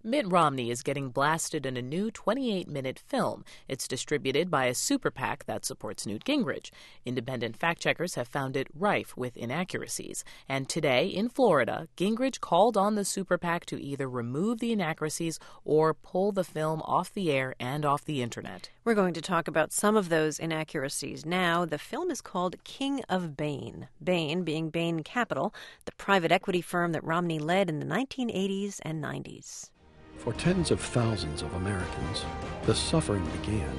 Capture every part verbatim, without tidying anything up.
Mitt Romney is getting blasted in a new twenty-eight minute film. It's distributed by a super PAC that supports Newt Gingrich. Independent fact-checkers have found it rife with inaccuracies. And today, in Florida, Gingrich called on the super PAC to either remove the inaccuracies or pull the film off the air and off the internet. We're going to talk about some of those inaccuracies now. The film is called King of Bain. Bain being Bain Capital, the private equity firm that Romney led in the nineteen eighties and nineties. For tens of thousands of Americans, the suffering began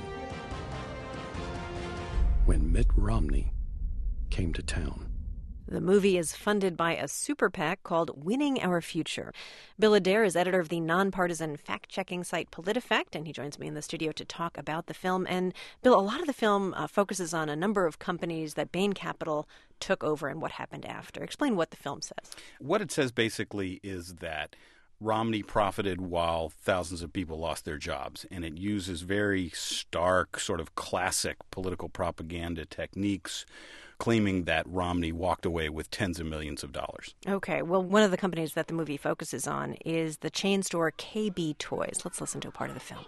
when Mitt Romney came to town. The movie is funded by a super PAC called Winning Our Future. Bill Adair is editor of the nonpartisan fact-checking site PolitiFact, and he joins me in the studio to talk about the film. And Bill, a lot of the film uh, focuses on a number of companies that Bain Capital took over and what happened after. Explain what the film says. What it says basically is that Romney profited while thousands of people lost their jobs, and it uses very stark, sort of classic political propaganda techniques, claiming that Romney walked away with tens of millions of dollars. Okay, well, one of the companies that the movie focuses on is the chain store K B Toys. Let's listen to a part of the film.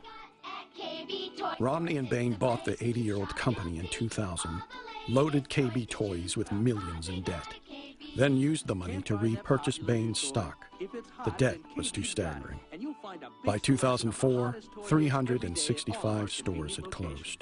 Romney and Bain bought the eighty-year-old company in two thousand, loaded K B Toys with millions in debt, then used the money to repurchase Bain's stock. The debt was too staggering. By two thousand four, three hundred sixty-five stores had closed.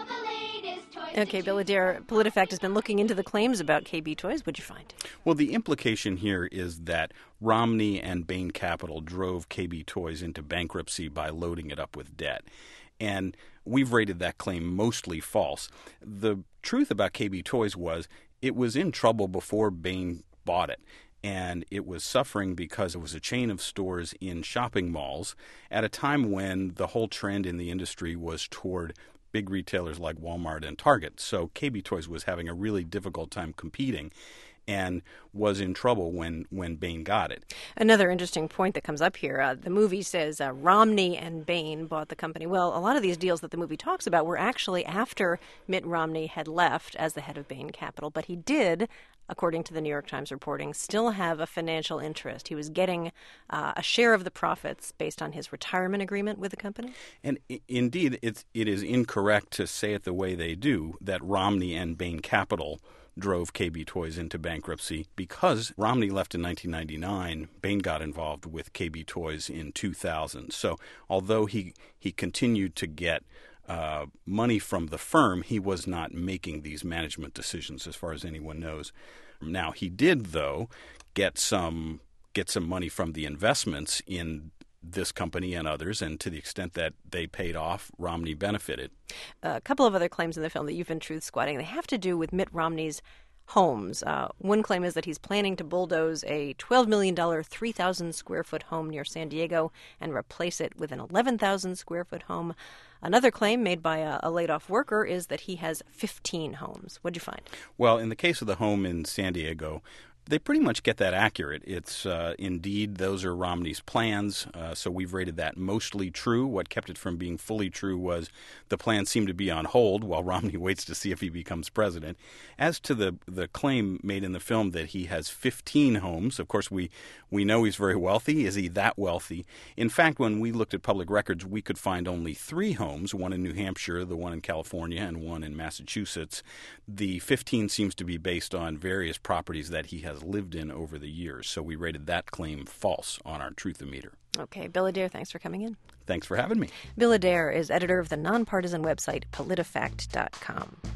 Okay, Bill Adair, PolitiFact has been looking into the claims about K B Toys. What'd you find? Well, the implication here is that Romney and Bain Capital drove K B Toys into bankruptcy by loading it up with debt. And we've rated that claim mostly false. The truth about K B Toys was it was in trouble before Bain bought it. And it was suffering because it was a chain of stores in shopping malls at a time when the whole trend in the industry was toward big retailers like Walmart and Target. So K B Toys was having a really difficult time competing and was in trouble when, when Bain got it. Another interesting point that comes up here, uh, the movie says uh, Romney and Bain bought the company. Well, a lot of these deals that the movie talks about were actually after Mitt Romney had left as the head of Bain Capital, but he did, according to the New York Times reporting, still have a financial interest. He was getting uh, a share of the profits based on his retirement agreement with the company. And I- indeed, it's, it is incorrect to say it the way they do, that Romney and Bain Capital drove K B Toys into bankruptcy. Because Romney left in nineteen ninety-nine, Bain got involved with K B Toys in two thousand. So although he, he continued to get uh, money from the firm, he was not making these management decisions as far as anyone knows. Now, he did, though, get some get some money from the investments in this company and others, and to the extent that they paid off, Romney benefited. A couple of other claims in the film that you've been truth squatting, they have to do with Mitt Romney's homes. Uh, one claim is that he's planning to bulldoze a twelve million dollars, three thousand square foot home near San Diego and replace it with an eleven thousand square foot home. Another claim made by a, a laid-off worker is that he has fifteen homes. What'd you find? Well, in the case of the home in San Diego, they pretty much get that accurate. It's uh, indeed, those are Romney's plans, uh, so we've rated that mostly true. What kept it from being fully true was the plans seem to be on hold while Romney waits to see if he becomes president. As to the the claim made in the film that he has fifteen homes, of course, we, we know he's very wealthy. Is he that wealthy? In fact, when we looked at public records, we could find only three homes, one in New Hampshire, the one in California, and one in Massachusetts. The fifteen seems to be based on various properties that he has lived in over the years, so we rated that claim false on our Truth-O-Meter. Okay, Bill Adair, thanks for coming in. Thanks for having me. Bill Adair is editor of the nonpartisan website PolitiFact dot com.